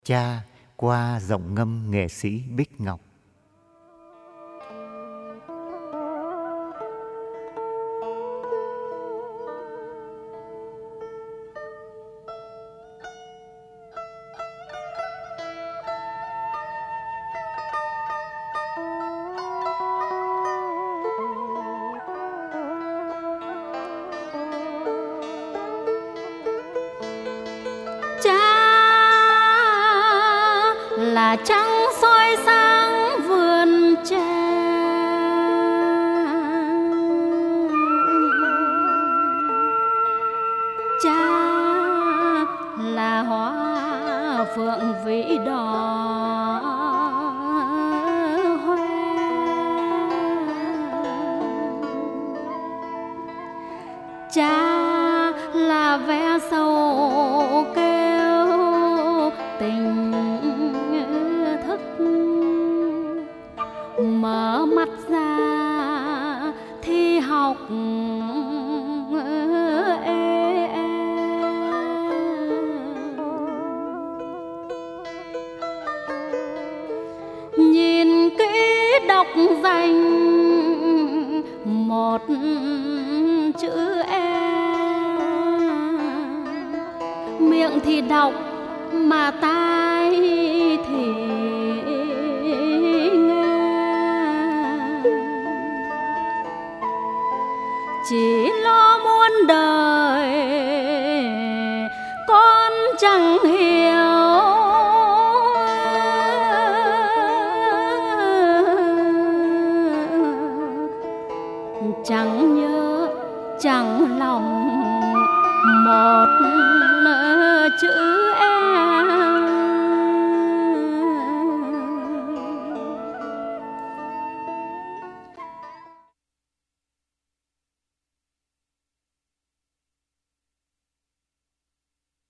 Cha qua giọng ngâm nghệ sĩ Bích Ngọc. Là trăng soi sáng vườn tre, cha là hoa phượng vĩ đỏ hoe, cha là ve sầu kêu tình thức, mở mắt ra thì học nhìn kỹ đọc dành một chữ e, miệng thì đọc mà ta